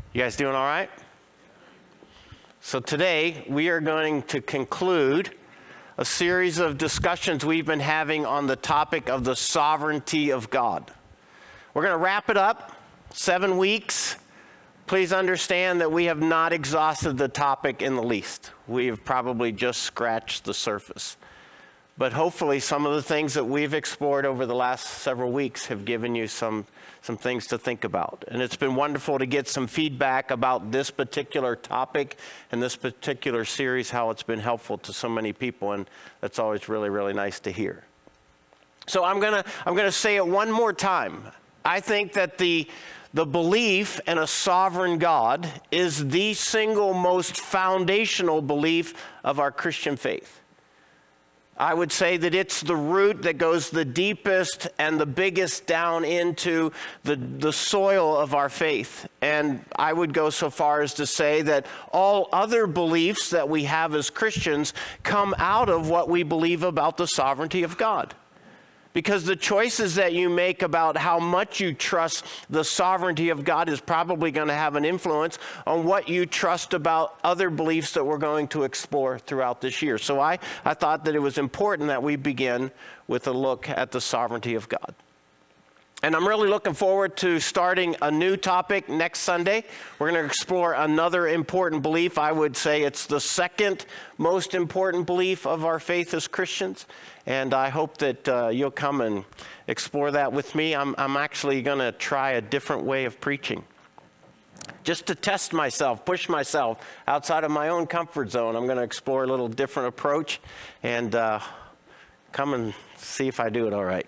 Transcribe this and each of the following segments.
You guys doing all right? So today we are going to conclude a series of discussions we've been having on the topic of the sovereignty of God. We're going to wrap it up, 7 weeks. Please understand that we have not exhausted the topic in the least. We have probably just scratched the surface. But hopefully some of the things that we've explored over the last several weeks have given you some things to think about. And it's been wonderful to get some feedback about this particular topic and this particular series, how it's been helpful to so many people. And that's always really, really nice to hear. So I'm gonna say it one more time. I think that the belief in a sovereign God is the single most foundational belief of our Christian faith. I would say that it's the root that goes the deepest and the biggest down into the soil of our faith. And I would go so far as to say that all other beliefs that we have as Christians come out of what we believe about the sovereignty of God. Because the choices that you make about how much you trust the sovereignty of God is probably going to have an influence on what you trust about other beliefs that we're going to explore throughout this year. So I thought that it was important that we begin with a look at the sovereignty of God. And I'm really looking forward to starting a new topic next Sunday. We're going to explore another important belief. I would say it's the second most important belief of our faith as Christians. And I hope that you'll come and explore that with me. I'm actually going to try a different way of preaching. Just to test myself, push myself outside of my own comfort zone. I'm going to explore a little different approach and come and see if I do it all right.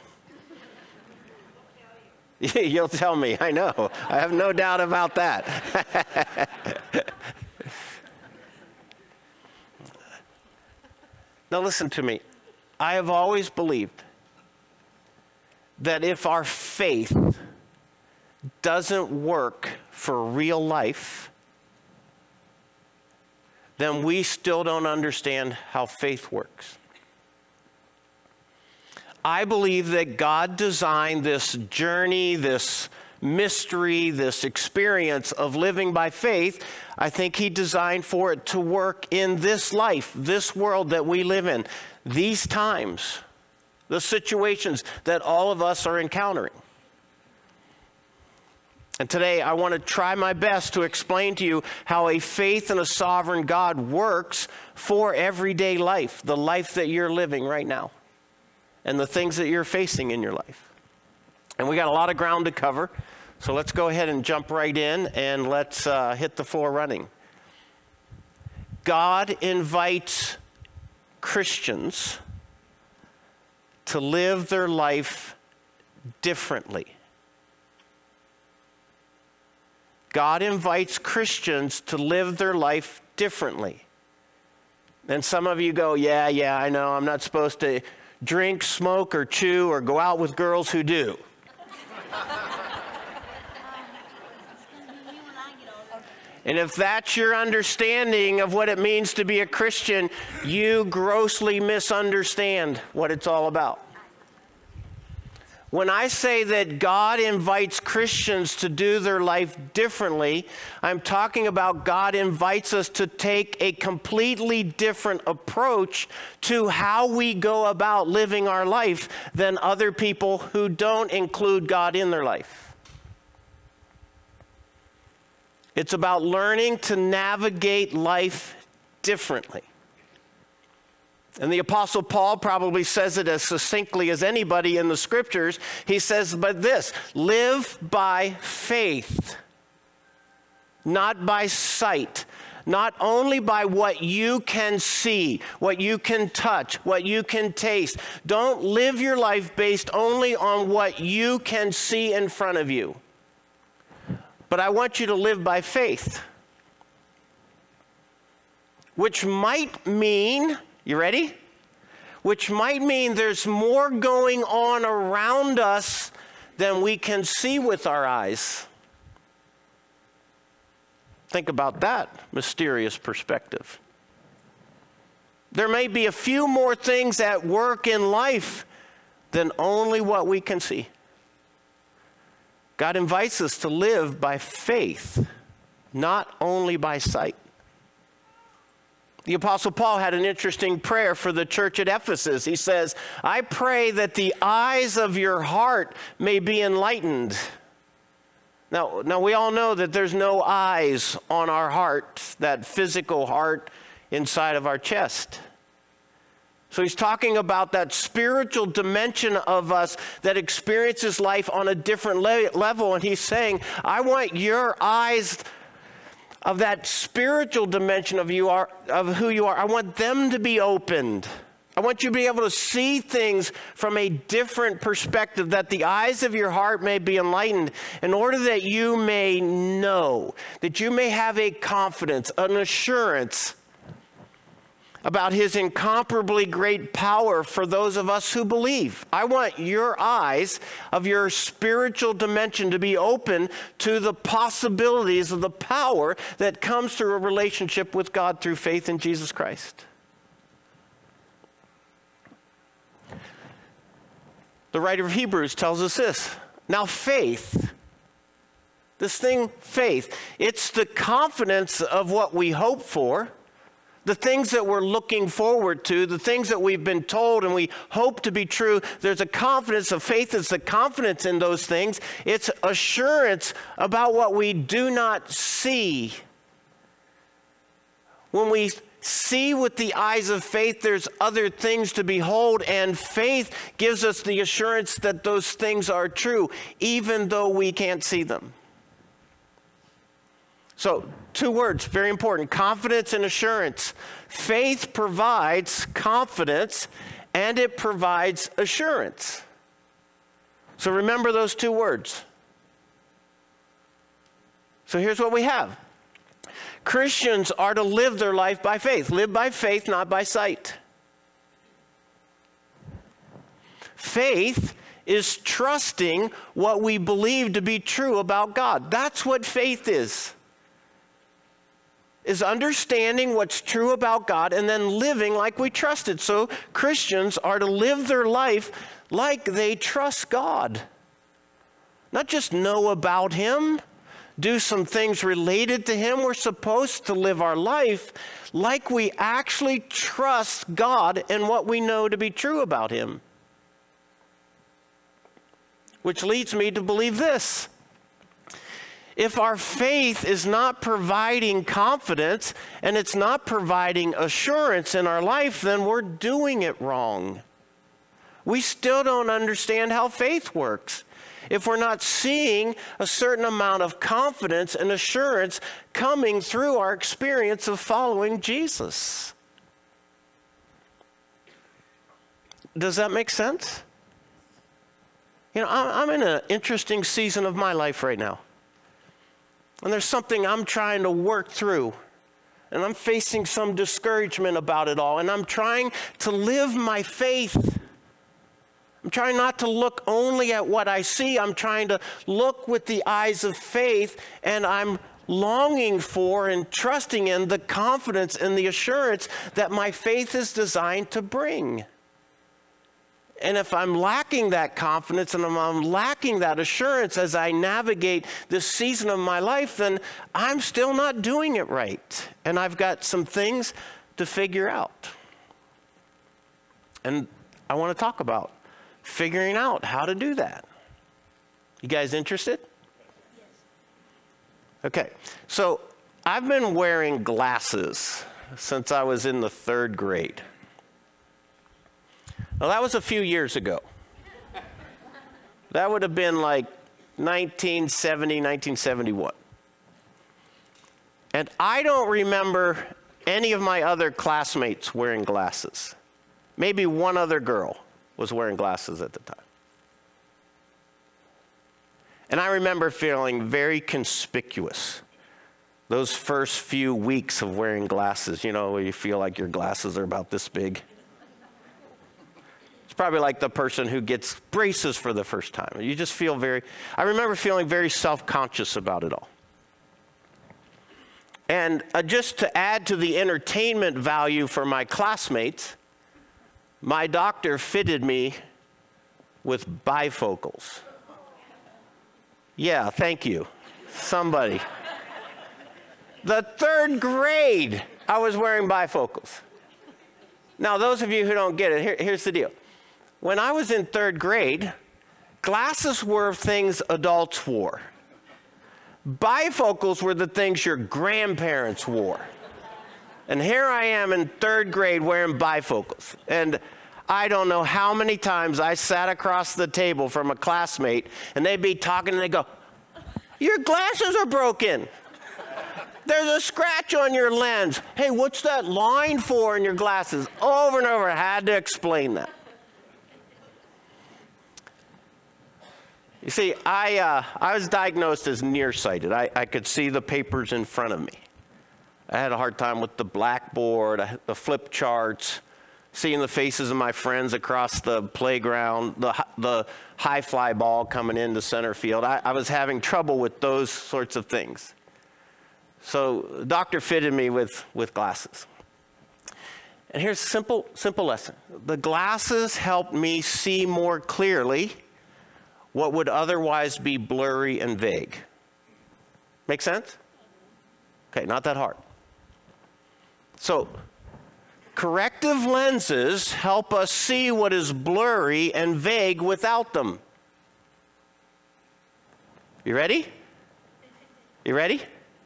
You'll tell me, I know. I have no doubt about that. Now listen to me. I have always believed that if our faith doesn't work for real life, then we still don't understand how faith works. I believe that God designed this journey, this mystery, this experience of living by faith. I think He designed for it to work in this life, this world that we live in, these times, the situations that all of us are encountering. And today I want to try my best to explain to you how a faith in a sovereign God works for everyday life, the life that you're living right now, and the things that you're facing in your life. And we got a lot of ground to cover, so let's go ahead and jump right in and let's hit the floor running. God invites Christians to live their life differently. God invites Christians to live their life differently. And some of you go, yeah, I know, I'm not supposed to drink, smoke, or chew, or go out with girls who do. And if that's your understanding of what it means to be a Christian, you grossly misunderstand what it's all about. When I say that God invites Christians to do their life differently, I'm talking about God invites us to take a completely different approach to how we go about living our life than other people who don't include God in their life. It's about learning to navigate life differently. And the Apostle Paul probably says it as succinctly as anybody in the Scriptures. He says, but this, live by faith, not by sight, not only by what you can see, what you can touch, what you can taste. Don't live your life based only on what you can see in front of you. But I want you to live by faith, which might mean, you ready? Which might mean there's more going on around us than we can see with our eyes. Think about that mysterious perspective. There may be a few more things at work in life than only what we can see. God invites us to live by faith not only by sight. The Apostle Paul had an interesting prayer for the church at Ephesus. He says, I pray that the eyes of your heart may be enlightened. Now we all know that there's no eyes on our heart, that physical heart inside of our chest. So he's talking about that spiritual dimension of us that experiences life on a different level. And he's saying, I want your eyes of that spiritual dimension of who you are, I want them to be opened. I want you to be able to see things from a different perspective, that the eyes of your heart may be enlightened, in order that you may know, that you may have a confidence, an assurance about his incomparably great power for those of us who believe. I want your eyes of your spiritual dimension to be open to the possibilities of the power that comes through a relationship with God through faith in Jesus Christ. The writer of Hebrews tells us this. Now faith, faith, it's the confidence of what we hope for, the things that we're looking forward to, the things that we've been told and we hope to be true. There's a confidence of faith. It's the confidence in those things. It's assurance about what we do not see. When we see with the eyes of faith, there's other things to behold, and faith gives us the assurance that those things are true, even though we can't see them. So, 2 words, very important: confidence and assurance. Faith provides confidence and it provides assurance. So remember those 2 words. So here's what we have. Christians are to live their life by faith. Live by faith, not by sight. Faith is trusting what we believe to be true about God. That's what faith is understanding what's true about God and then living like we trust it. So Christians are to live their life like they trust God. Not just know about him, do some things related to him. We're supposed to live our life like we actually trust God and what we know to be true about him. Which leads me to believe this. If our faith is not providing confidence and it's not providing assurance in our life, then we're doing it wrong. We still don't understand how faith works if we're not seeing a certain amount of confidence and assurance coming through our experience of following Jesus. Does that make sense? You know, I'm in an interesting season of my life right now. And there's something I'm trying to work through. And I'm facing some discouragement about it all. And I'm trying to live my faith. I'm trying not to look only at what I see. I'm trying to look with the eyes of faith. And I'm longing for and trusting in the confidence and the assurance that my faith is designed to bring. And if I'm lacking that confidence and I'm lacking that assurance as I navigate this season of my life, then I'm still not doing it right. And I've got some things to figure out. And I want to talk about figuring out how to do that. You guys interested? Yes. Okay, so I've been wearing glasses since I was in the 3rd grade. Well, that was a few years ago. That would have been like 1970, 1971. And I don't remember any of my other classmates wearing glasses. Maybe one other girl was wearing glasses at the time. And I remember feeling very conspicuous those first few weeks of wearing glasses, you know, where you feel like your glasses are about this big. It's probably like the person who gets braces for the first time. You just feel I remember feeling very self-conscious about it all. And just to add to the entertainment value for my classmates, my doctor fitted me with bifocals. Yeah, thank you. Somebody. The 3rd grade, I was wearing bifocals. Now, those of you who don't get it, here's the deal. When I was in 3rd grade, glasses were things adults wore. Bifocals were the things your grandparents wore. And here I am in 3rd grade wearing bifocals. And I don't know how many times I sat across the table from a classmate and they'd be talking and they'd go, "Your glasses are broken. There's a scratch on your lens. Hey, what's that line for in your glasses?" Over and over, I had to explain that. You see, I was diagnosed as nearsighted. I could see the papers in front of me. I had a hard time with the blackboard, the flip charts, seeing the faces of my friends across the playground, the high fly ball coming into center field. I was having trouble with those sorts of things. So the doctor fitted me with glasses. And here's a simple lesson. The glasses helped me see more clearly what would otherwise be blurry and vague. Make sense? Okay, not that hard. So, corrective lenses help us see what is blurry and vague without them. You ready? You ready?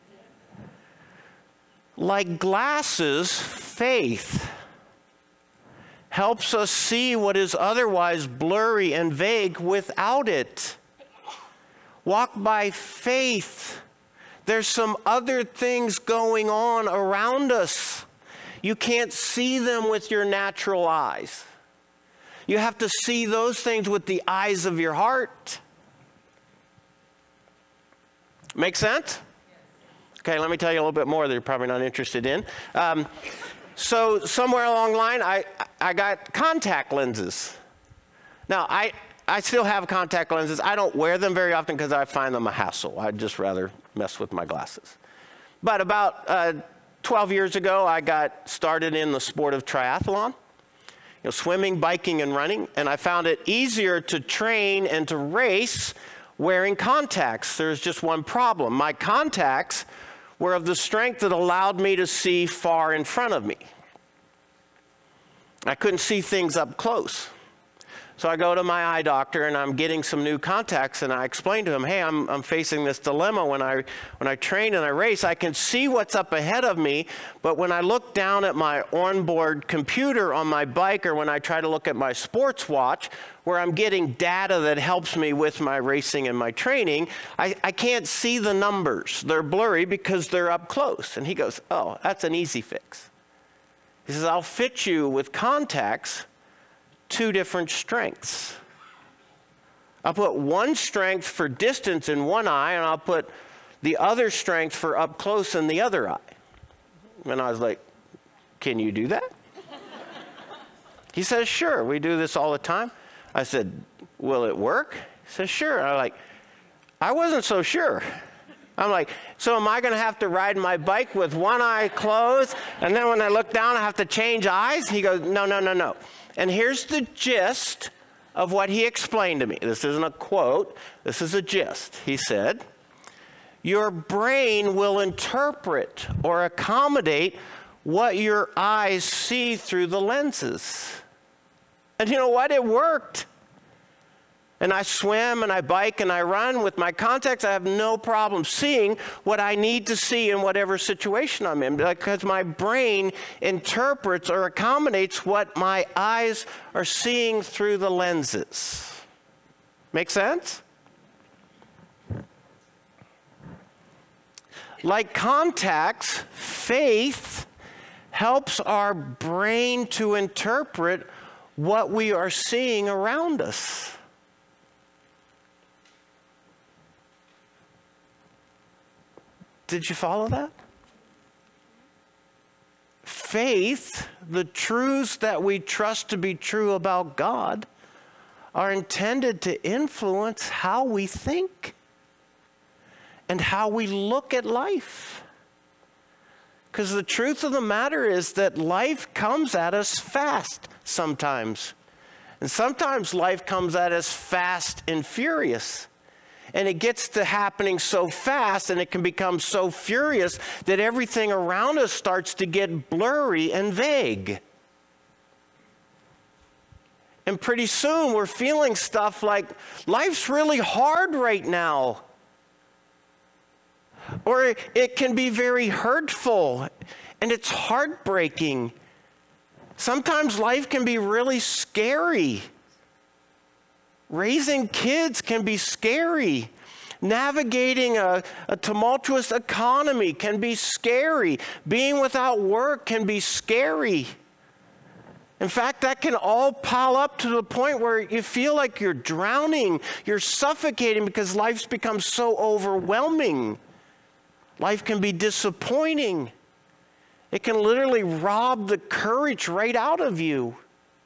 Like glasses, faith helps us see what is otherwise blurry and vague without it. Walk by faith. There's some other things going on around us. You can't see them with your natural eyes. You have to see those things with the eyes of your heart. Make sense? Okay, let me tell you a little bit more that you're probably not interested in. So somewhere along the line, I got contact lenses. Now, I still have contact lenses. I don't wear them very often because I find them a hassle. I'd just rather mess with my glasses. But about 12 years ago, I got started in the sport of triathlon, swimming, biking, and running, and I found it easier to train and to race wearing contacts. There's just one problem. My contacts were of the strength that allowed me to see far in front of me. I couldn't see things up close. So I go to my eye doctor and I'm getting some new contacts, and I explain to him, hey, I'm facing this dilemma. When I train and I race, I can see what's up ahead of me, but when I look down at my onboard computer on my bike, or when I try to look at my sports watch, where I'm getting data that helps me with my racing and my training, I can't see the numbers. They're blurry because they're up close. And he goes, oh, that's an easy fix. He says, I'll fit you with contacts, 2 different strengths. I'll put one strength for distance in one eye, and I'll put the other strength for up close in the other eye. And I was like, can you do that? He says, sure, we do this all the time. I said, will it work? He says, sure. I wasn't so sure. I'm like, so am I going to have to ride my bike with one eye closed, and then when I look down, I have to change eyes? He goes, no. And here's the gist of what he explained to me. This isn't a quote. This is a gist. He said, your brain will interpret or accommodate what your eyes see through the lenses. And you know what? It worked. And I swim and I bike and I run with my contacts. I have no problem seeing what I need to see in whatever situation I'm in, because my brain interprets or accommodates what my eyes are seeing through the lenses. Make sense? Like contacts, faith helps our brain to interpret what we are seeing around us. Did you follow that? Faith, the truths that we trust to be true about God, are intended to influence how we think and how we look at life. Because the truth of the matter is that life comes at us fast sometimes. And sometimes life comes at us fast and furious. and it gets to happening so fast, and it can become so furious that everything around us starts to get blurry and vague. And pretty soon we're feeling stuff like, life's really hard right now. Or it can be very hurtful, and it's heartbreaking. Sometimes life can be really scary. Raising kids can be scary. Navigating a tumultuous economy can be scary. Being without work can be scary. In fact, that can all pile up to the point where you feel like you're drowning, you're suffocating because life's become so overwhelming. Life can be disappointing. It can literally rob the courage right out of you.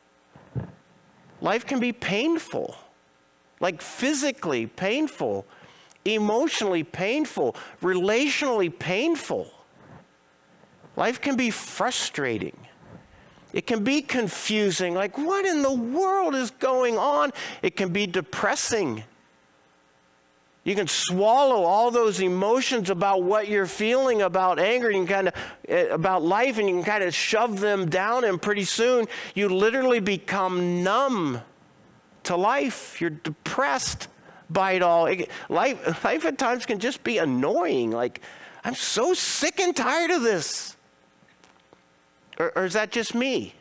Life can be painful, like physically painful, emotionally painful, relationally painful. Life can be frustrating. It can be confusing, like what in the world is going on? It can be depressing. You can swallow all those emotions about what you're feeling about anger, and about life, and you can kind of shove them down, and pretty soon you literally become numb to life. You're depressed by it all. Life at times can just be annoying. Like, I'm so sick and tired of this. Or is that just me?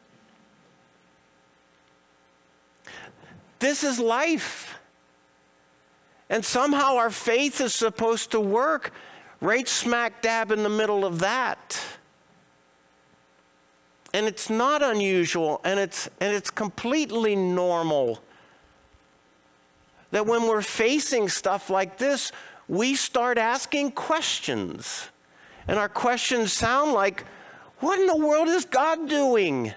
This is life. And somehow our faith is supposed to work right smack dab in the middle of that. And it's not unusual, and it's completely normal that when we're facing stuff like this, we start asking questions. And our questions sound like, what in the world is God doing?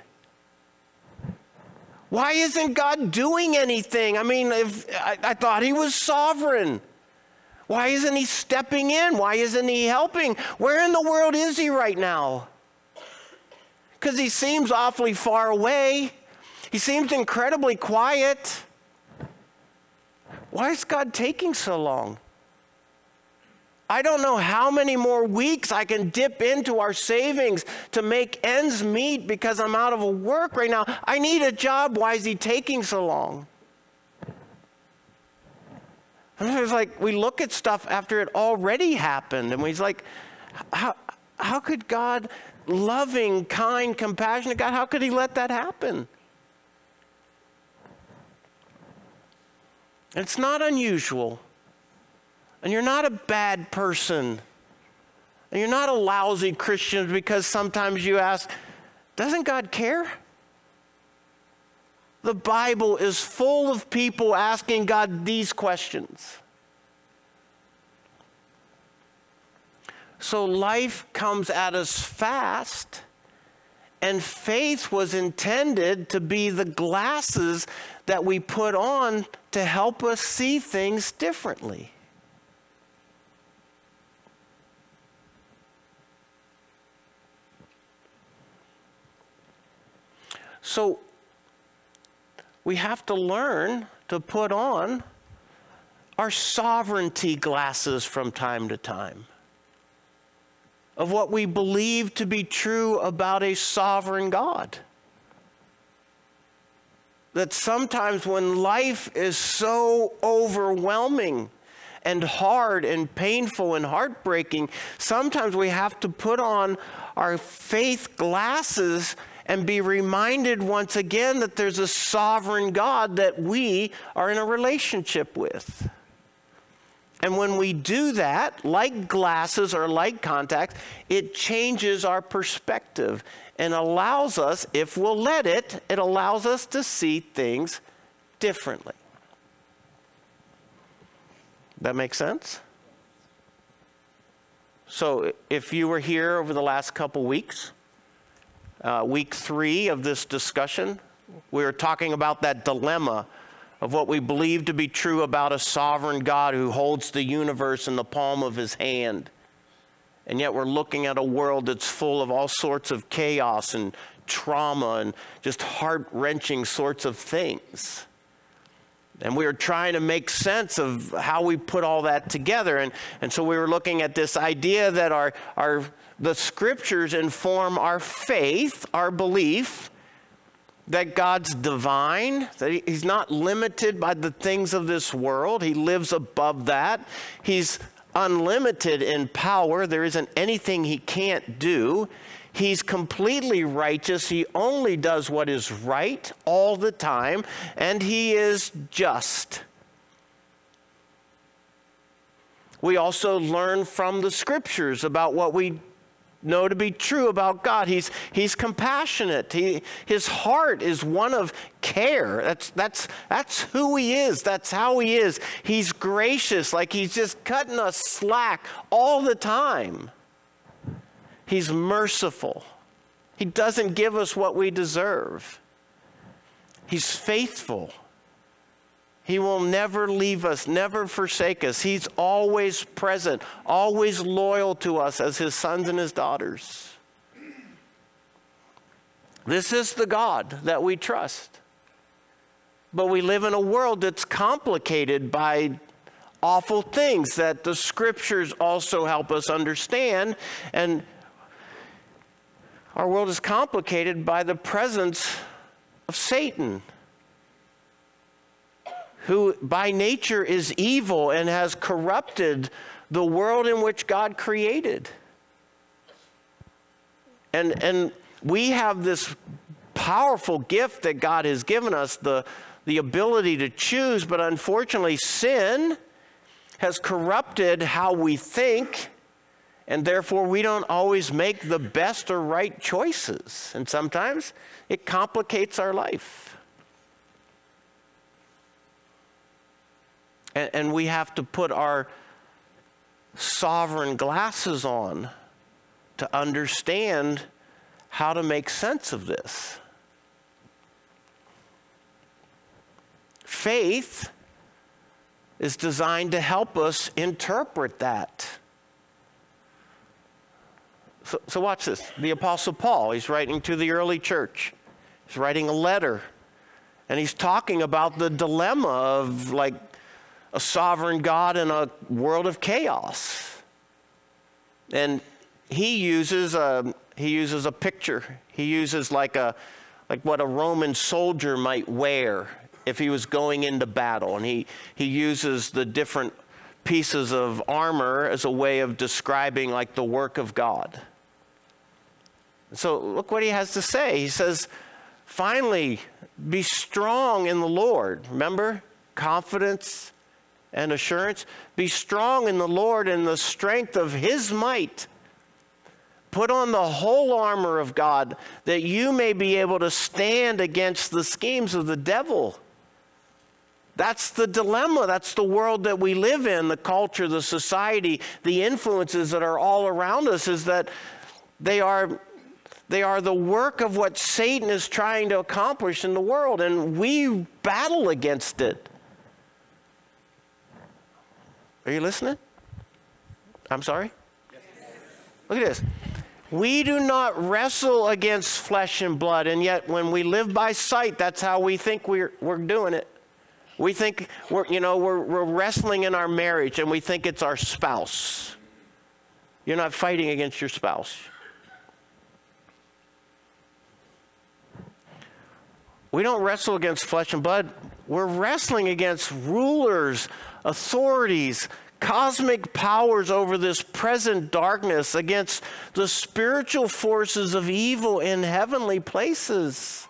Why isn't God doing anything? I mean, I thought he was sovereign. Why isn't he stepping in? Why isn't he helping? Where in the world is he right now? Because he seems awfully far away. He seems incredibly quiet. Why is God taking so long? I don't know how many more weeks I can dip into our savings to make ends meet because I'm out of work right now. I need a job. Why is he taking so long? And it's like we look at stuff after it already happened, and we're like, how could God, loving, kind, compassionate God, how could he let that happen? It's not unusual. And you're not a bad person. And you're not a lousy Christian because sometimes you ask, doesn't God care? The Bible is full of people asking God these questions. So life comes at us fast, and faith was intended to be the glasses that we put on to help us see things differently. So we have to learn to put on our sovereignty glasses from time to time of what we believe to be true about a sovereign God. That sometimes when life is so overwhelming and hard and painful and heartbreaking, sometimes we have to put on our faith glasses and be reminded once again that there's a sovereign God that we are in a relationship with. And when we do that, like glasses or like contacts, it changes our perspective and allows us, if we'll let it, it allows us to see things differently. That makes sense? So if you were here over the last couple weeks, week 3 of this discussion, we were talking about that dilemma of what we believe to be true about a sovereign God who holds the universe in the palm of his hand. And yet we're looking at a world that's full of all sorts of chaos and trauma and just heart-wrenching sorts of things. And we were trying to make sense of how we put all that together. And so we were looking at this idea that the scriptures inform our faith, our belief, that God's divine, that he's not limited by the things of this world. He lives above that. He's unlimited in power. There isn't anything he can't do. He's completely righteous. He only does what is right all the time, and he is just. We also learn from the scriptures about what we know to be true about God. He's compassionate. His heart is one of care. That's who he is. That's how he is. He's gracious, like he's just cutting us slack all the time. He's merciful. He doesn't give us what we deserve. He's faithful. He will never leave us, never forsake us. He's always present, always loyal to us as his sons and his daughters. This is the God that we trust. But we live in a world that's complicated by awful things that the scriptures also help us understand. And our world is complicated by the presence of Satan, who by nature is evil and has corrupted the world in which God created. And we have this powerful gift that God has given us, the ability to choose, but unfortunately sin has corrupted how we think, and therefore we don't always make the best or right choices. And sometimes it complicates our life. And we have to put our sovereign glasses on to understand how to make sense of this. Faith is designed to help us interpret that. So watch this. The Apostle Paul, he's writing to the early church. He's writing a letter. And he's talking about the dilemma of like a sovereign God in a world of chaos. And he uses a picture. He uses like what a Roman soldier might wear if he was going into battle. And he uses the different pieces of armor as a way of describing like the work of God. So look what he has to say. He says, finally, be strong in the Lord. Remember, confidence and assurance. Be strong in the Lord and the strength of his might. Put on the whole armor of God that you may be able to stand against the schemes of the devil. That's the dilemma. That's the world that we live in, the culture, the society, the influences that are all around us, is that they are the work of what Satan is trying to accomplish in the world, and we battle against it. Are you listening? I'm sorry? Look at this. We do not wrestle against flesh and blood, and yet when we live by sight, that's how we think we're doing it. We think we're wrestling in our marriage, and we think it's our spouse. You're not fighting against your spouse. We don't wrestle against flesh and blood. We're wrestling against rulers, authorities, cosmic powers over this present darkness, against the spiritual forces of evil in heavenly places.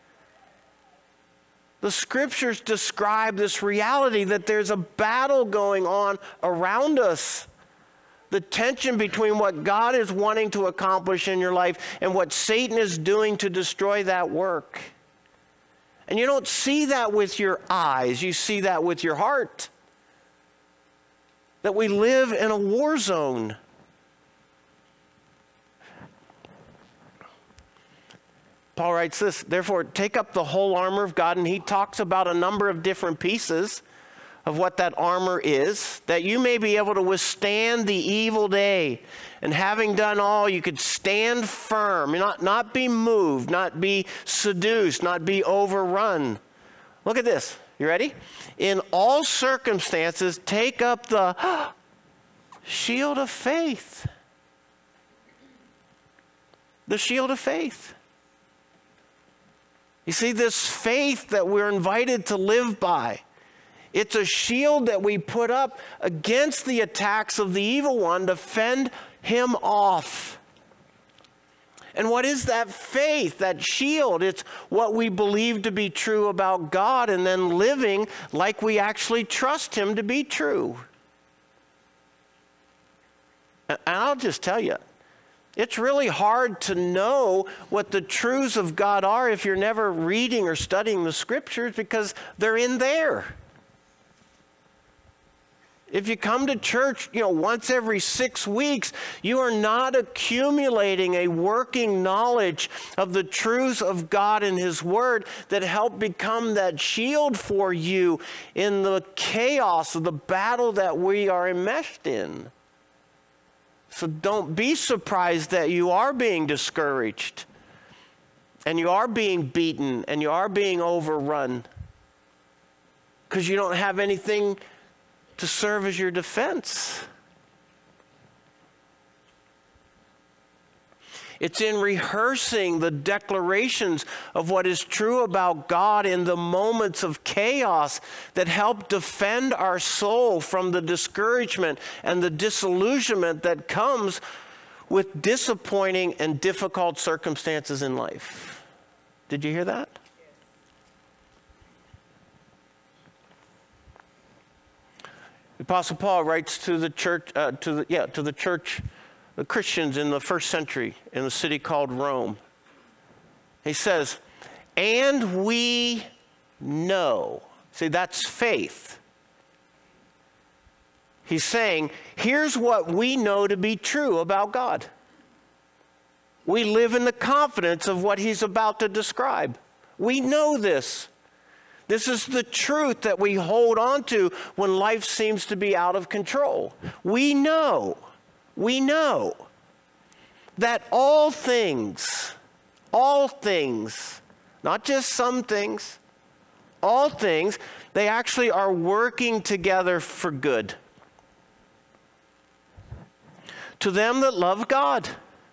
The scriptures describe this reality that there's a battle going on around us. The tension between what God is wanting to accomplish in your life and what Satan is doing to destroy that work. And you don't see that with your eyes, you see that with your heart. That we live in a war zone. Paul writes this, therefore take up the whole armor of God, and he talks about a number of different pieces of what that armor is, that you may be able to withstand the evil day. And having done all, you could stand firm, not be moved, not be seduced, not be overrun. Look at this. You ready? In all circumstances, take up the shield of faith. The shield of faith. You see, this faith that we're invited to live by, it's a shield that we put up against the attacks of the evil one to fend him off. And what is that faith, that shield? It's what we believe to be true about God and then living like we actually trust him to be true. And I'll just tell you, it's really hard to know what the truths of God are if you're never reading or studying the scriptures, because they're in there. If you come to church, once every 6 weeks, you are not accumulating a working knowledge of the truths of God and his word that help become that shield for you in the chaos of the battle that we are enmeshed in. So don't be surprised that you are being discouraged and you are being beaten and you are being overrun because you don't have anything to serve as your defense. It's in rehearsing the declarations of what is true about God in the moments of chaos that help defend our soul from the discouragement and the disillusionment that comes with disappointing and difficult circumstances in life. Did you hear that? The Apostle Paul writes to the church, the Christians in the first century in the city called Rome. He says, and we know. See, that's faith. He's saying, here's what we know to be true about God. We live in the confidence of what he's about to describe. We know this. This is the truth that we hold on to when life seems to be out of control. We know that all things, not just some things, all things, they actually are working together for good. To them that love God,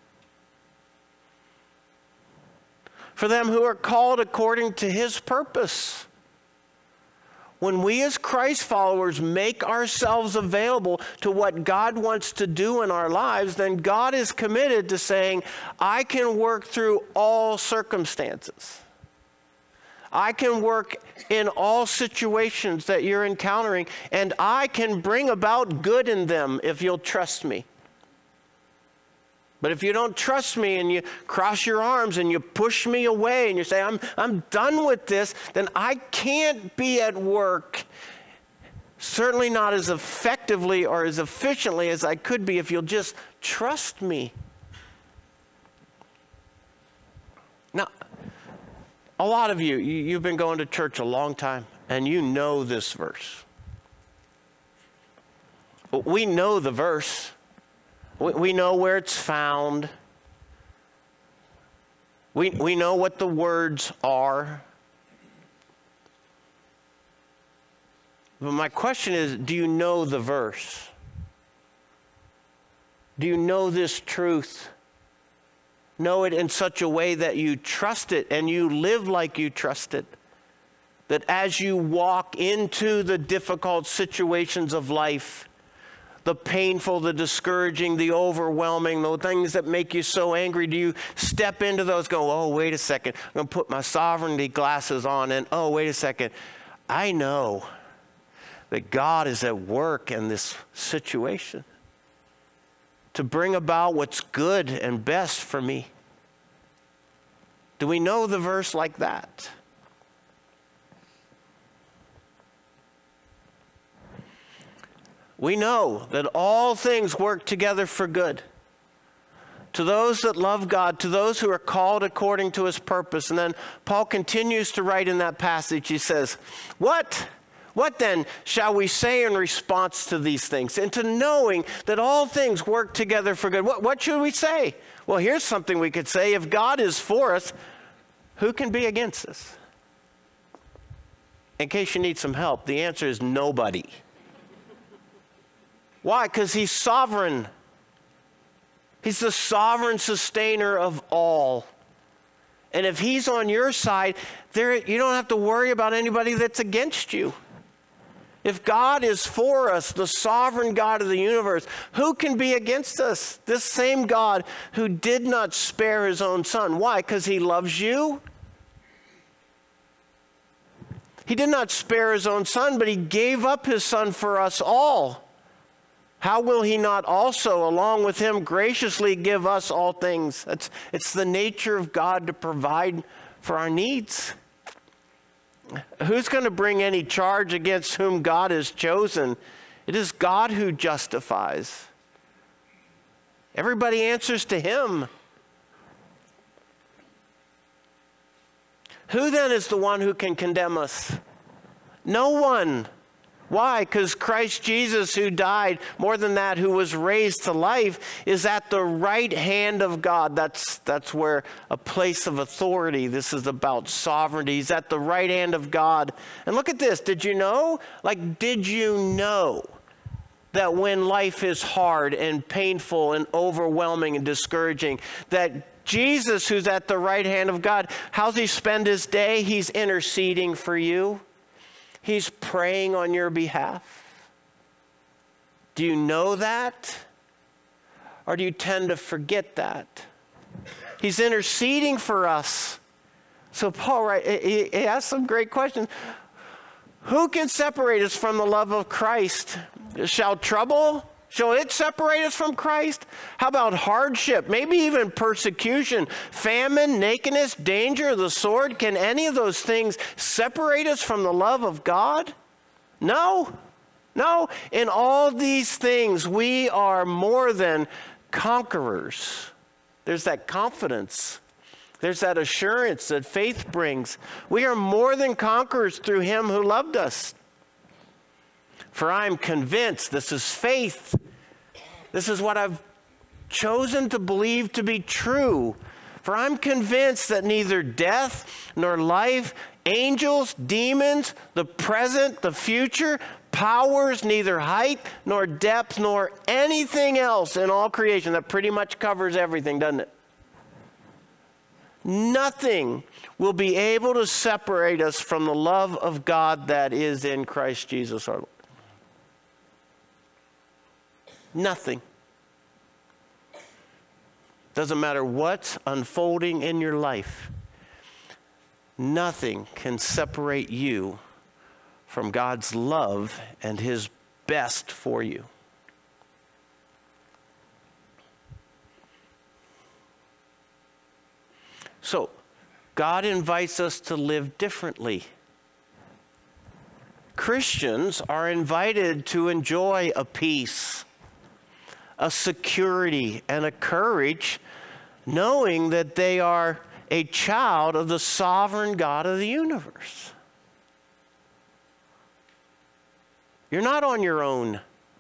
for them who are called according to his purpose. When we as Christ followers make ourselves available to what God wants to do in our lives, then God is committed to saying, I can work through all circumstances. I can work in all situations that you're encountering, and I can bring about good in them if you'll trust me. But if you don't trust me and you cross your arms and you push me away and you say, I'm done with this, then I can't be at work, certainly not as effectively or as efficiently as I could be if you'll just trust me. Now, a lot of you've been going to church a long time and you know this verse. We know the verse. We know where it's found. We know what the words are. But my question is, do you know the verse? Do you know this truth? Know it in such a way that you trust it and you live like you trust it. That as you walk into the difficult situations of life, the painful, the discouraging, the overwhelming, the things that make you so angry, do you step into those, go, oh, wait a second, I'm going to put my sovereignty glasses on, and oh, wait a second, I know that God is at work in this situation to bring about what's good and best for me. Do we know the verse like that? We know that all things work together for good. To those that love God, to those who are called according to his purpose. And then Paul continues to write in that passage, he says, What then shall we say in response to these things? And to knowing that all things work together for good. What should we say? Well, here's something we could say. If God is for us, who can be against us? in case you need some help, the answer is nobody. Why? Because he's sovereign. He's the sovereign sustainer of all. And if he's on your side, you don't have to worry about anybody that's against you. If God is for us, the sovereign God of the universe, who can be against us? This same God who did not spare his own son. Why? Because he loves you. He did not spare his own son, but he gave up his son for us all. How will he not also, along with him, graciously give us all things? It's the nature of God to provide for our needs. Who's going to bring any charge against whom God has chosen? It is God who justifies. Everybody answers to him. Who then is the one who can condemn us? No one. Why? Because Christ Jesus, who died, more than that, who was raised to life, is at the right hand of God. That's where a place of authority. This is about sovereignty. He's at the right hand of God. And look at this. Did you know? Did you know that when life is hard and painful and overwhelming and discouraging, that Jesus, who's at the right hand of God, how's he spend his day? He's interceding for you. He's praying on your behalf. Do you know that? Or do you tend to forget that? He's interceding for us. So Paul, he asks some great questions. Who can separate us from the love of Christ? Shall it separate us from Christ? How about hardship, maybe even persecution, famine, nakedness, danger, the sword? Can any of those things separate us from the love of God? No. In all these things, we are more than conquerors. There's that confidence. There's that assurance that faith brings. We are more than conquerors through him who loved us. For I am convinced, this is faith. This is what I've chosen to believe to be true. For I'm convinced that neither death nor life, angels, demons, the present, the future, powers, neither height nor depth nor anything else in all creation. That pretty much covers everything, doesn't it? Nothing will be able to separate us from the love of God that is in Christ Jesus our Lord. Nothing. Doesn't matter what's unfolding in your life. Nothing can separate you from God's love and his best for you. So, God invites us to live differently. Christians are invited to enjoy a peace, a security, and a courage, knowing that they are a child of the sovereign God of the universe. You're not on your own.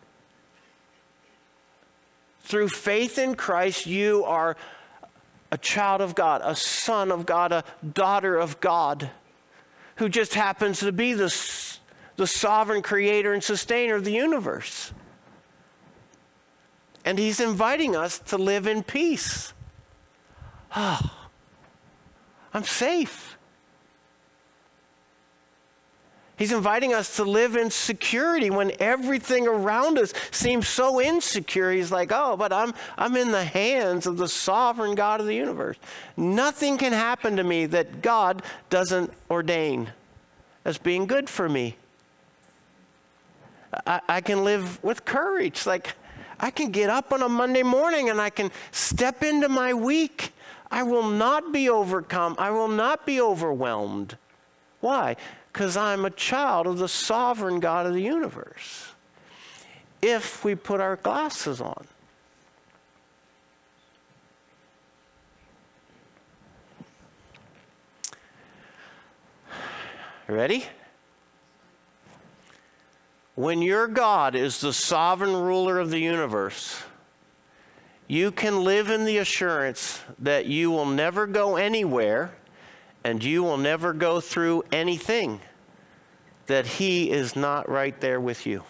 Through faith in Christ, you are a child of God, a son of God, a daughter of God, who just happens to be the sovereign creator and sustainer of the universe. And he's inviting us to live in peace. Oh, I'm safe. He's inviting us to live in security when everything around us seems so insecure. He's like, oh, but I'm in the hands of the sovereign God of the universe. Nothing can happen to me that God doesn't ordain as being good for me. I can live with courage. Like, I can get up on a Monday morning and I can step into my week. I will not be overcome. I will not be overwhelmed. Why? Because I'm a child of the sovereign God of the universe. If we put our glasses on. Ready? When your God is the sovereign ruler of the universe, you can live in the assurance that you will never go anywhere and you will never go through anything that he is not right there with you.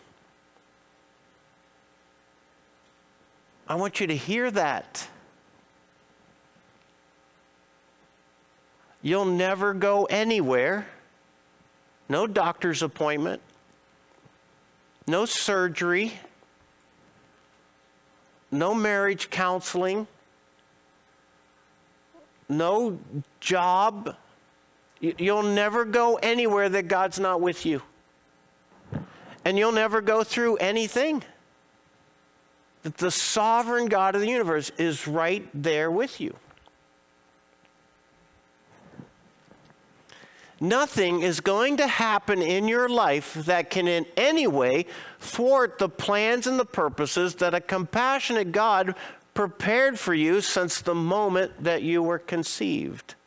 I want you to hear that. You'll never go anywhere. No doctor's appointment. No surgery. No marriage counseling. No job. You'll never go anywhere that God's not with you. And you'll never go through anything. That the sovereign God of the universe is right there with you. Nothing is going to happen in your life that can in any way thwart the plans and the purposes that a compassionate God prepared for you since the moment that you were conceived.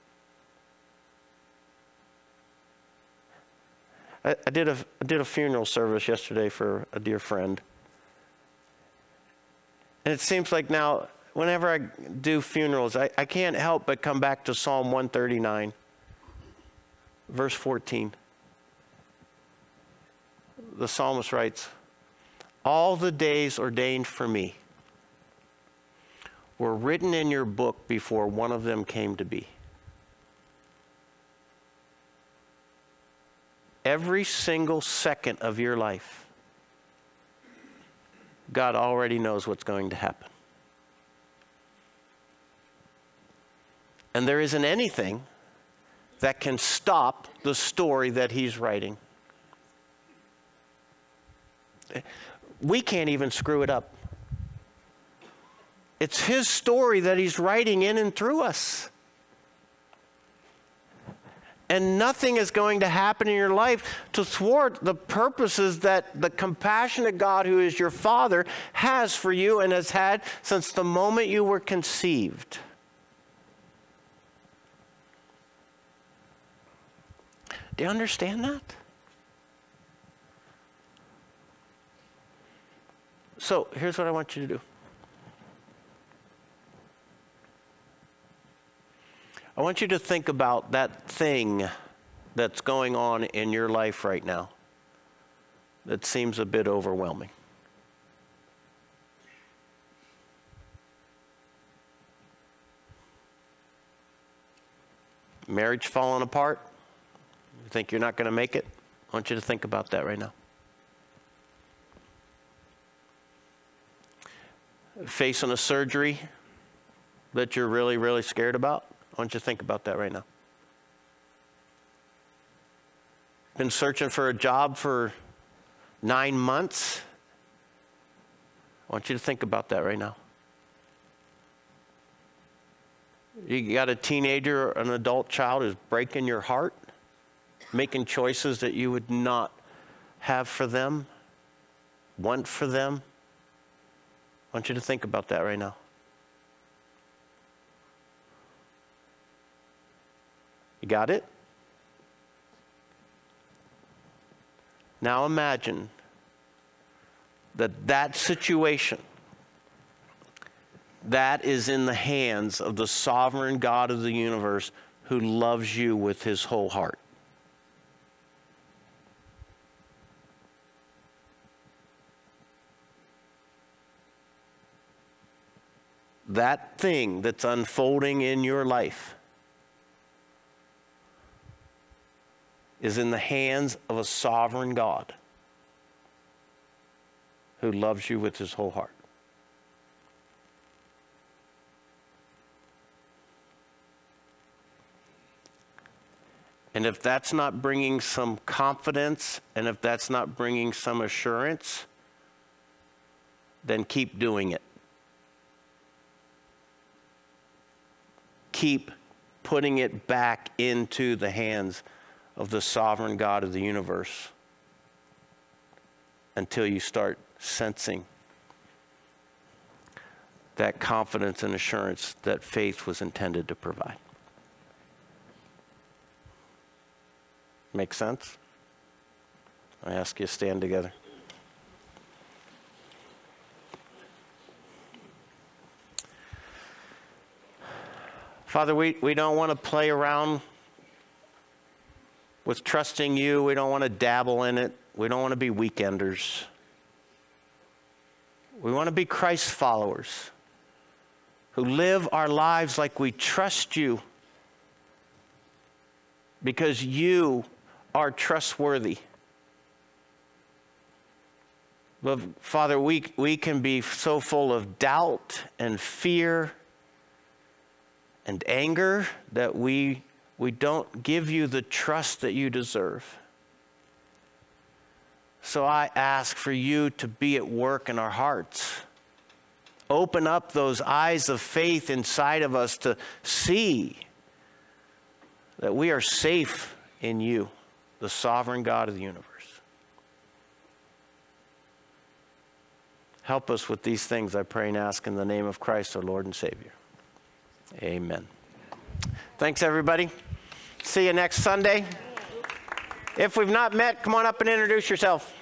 I did a funeral service yesterday for a dear friend. And it seems like now, whenever I do funerals, I can't help but come back to Psalm 139. Verse 14, the psalmist writes, "All the days ordained for me were written in your book before one of them came to be." Every single second of your life, God already knows what's going to happen. And there isn't anything that can stop the story that he's writing. We can't even screw it up. It's his story that he's writing in and through us. And nothing is going to happen in your life to thwart the purposes that the compassionate God who is your Father has for you and has had since the moment you were conceived. Do you understand that? So here's what I want you to do. I want you to think about that thing that's going on in your life right now that seems a bit overwhelming. Marriage falling apart? You think you're not going to make it? I want you to think about that right now. Facing a surgery that you're really, really scared about? I want you to think about that right now. Been searching for a job for 9 months? I want you to think about that right now. You got a teenager or an adult child who's breaking your heart? Making choices that you would not have for them, want for them. I want you to think about that right now. You got it? Now imagine that situation that is in the hands of the sovereign God of the universe who loves you with his whole heart. That thing that's unfolding in your life is in the hands of a sovereign God who loves you with his whole heart. And if that's not bringing some confidence, and if that's not bringing some assurance, then keep doing it. Keep putting it back into the hands of the sovereign God of the universe until you start sensing that confidence and assurance that faith was intended to provide. Make sense? I ask you to stand together. Father, we don't want to play around with trusting you. We don't want to dabble in it. We don't want to be weekenders. We want to be Christ followers who live our lives like we trust you because you are trustworthy. But Father, we can be so full of doubt and fear and anger that we don't give you the trust that you deserve. So I ask for you to be at work in our hearts. Open up those eyes of faith inside of us to see that we are safe in you, the sovereign God of the universe. Help us with these things, I pray and ask in the name of Christ, our Lord and Savior. Amen. Thanks, everybody. See you next Sunday. If we've not met, come on up and introduce yourself.